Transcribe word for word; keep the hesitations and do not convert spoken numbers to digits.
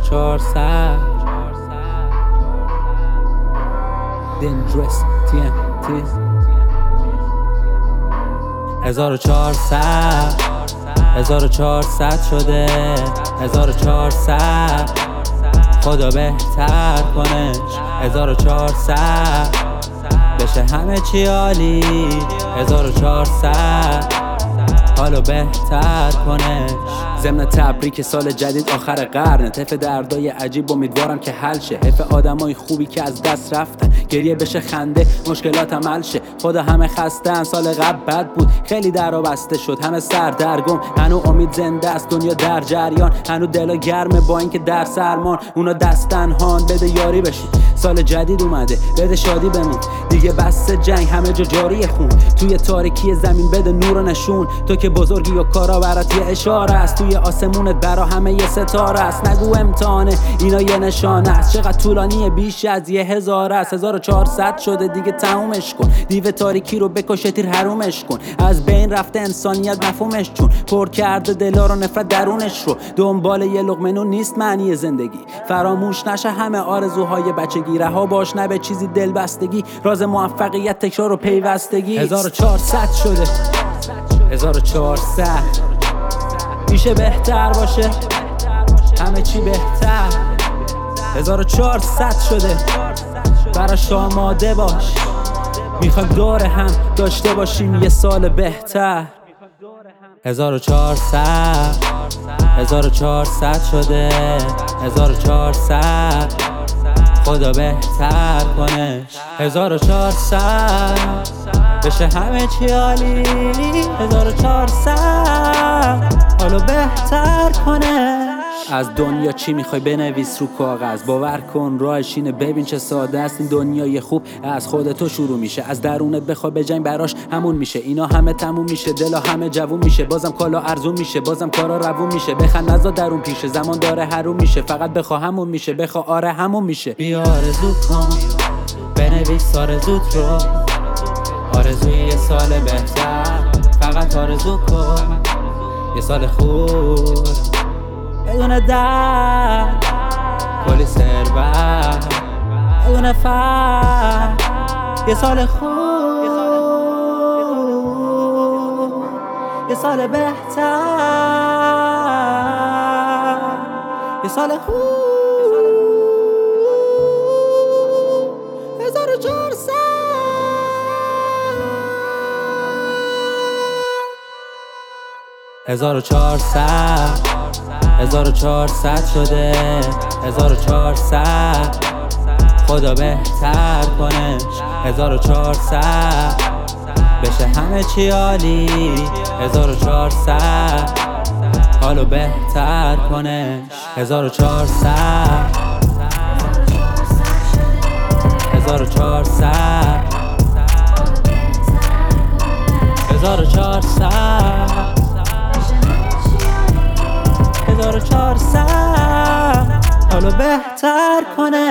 چهارصد دنجرس تی ام تی هزار و چهارصد هزار و چهارصد شده هزار و چهارصد خدا بهتر کنش هزار و چهارصد بشه همه چی عالی هزار و چهارصد حالو بهتر کنش ضمن تبریک سال جدید آخر قرن طیف دردای عجیب امیدوارم که حل شه حیف آدمای خوبی که از دست رفتن گریه بشه خنده مشکلاتم حل شه خدا همه خستن سال قبل بد بود خیلی درا بسته شد همه سر درگم هنو امید زنده است دنیا در جریان هنو دلا گرمه با اینکه در سرمان اونا دستن هان بده یاری بشین سال جدید اومده بده شادی بمون دیگه بس جنگ همه جا جاری خون توی تاریکی زمین بده نور و نشون تو که بزرگی و کارا برات یه اشاره است توی آسمونت برا همه یه ستاره است نگو امتحانه اینا یه نشانه است چقدر طولانیه بیش از یه هزار است هزار و چهارصد شده دیگه تمومش کن دیو تاریکی رو بکش تیر حرومش کن از بین رفته انسانیت مفهومش چون پر کرده دلا رو نفرت درونش رو دنبال یه لقمه نون نیست معنی زندگی فراموش نشه همه آرزوهای بچگی رها باش نه به چیزی دلبستگی راز موفقیت تکرار و پیوستگی هزار و چهارصد شده هزار و چهارصد میشه بهتر باشه همه چی بهتر هزار و چهارصد شده براش آماده باش میخوایم دور هم داشته باشیم یه سال بهتر هزار و چهارصد هزار و چهارصد شده هزار و چهارصد خدا بهتر کنش هزار و چهارصد بشه همه چی عالی هزار و چهارصد حالو بهتر کنش از دنیا چی میخوای بنویس رو کاغذ باور کن راهش اینه ببین چه ساده است این دنیای خوب از خودتو شروع میشه از درونت بخوای بجنگ براش همون میشه اینا همه تموم میشه دلا همه جوون میشه بازم کالا ارزون میشه بازم کارا روون میشه بخند نزا درون پیشه زمان داره حروم میشه فقط بخوا همون میشه بخوا آره همون میشه بیا آرزو کن بنویس آرزوت رو آرزوی یه سال بهتر فقط آرزو کن یه سال خوب بدون درد کلی ثروت بدون فرق یه سال خوب یه سال بهتر یه سال خوب هزار و چهارصد هزار و چهارصد هزار و چهارصد شده هزار و چهارصد خدا بهتر کنش هزار و چهارصد بشه همه چی عالی هزار و چهارصد حالو بهتر کنش هزار و چهارصد هزار و چهارصد هزار و چهارصد هزار و چهارصد حالو بهتر کنه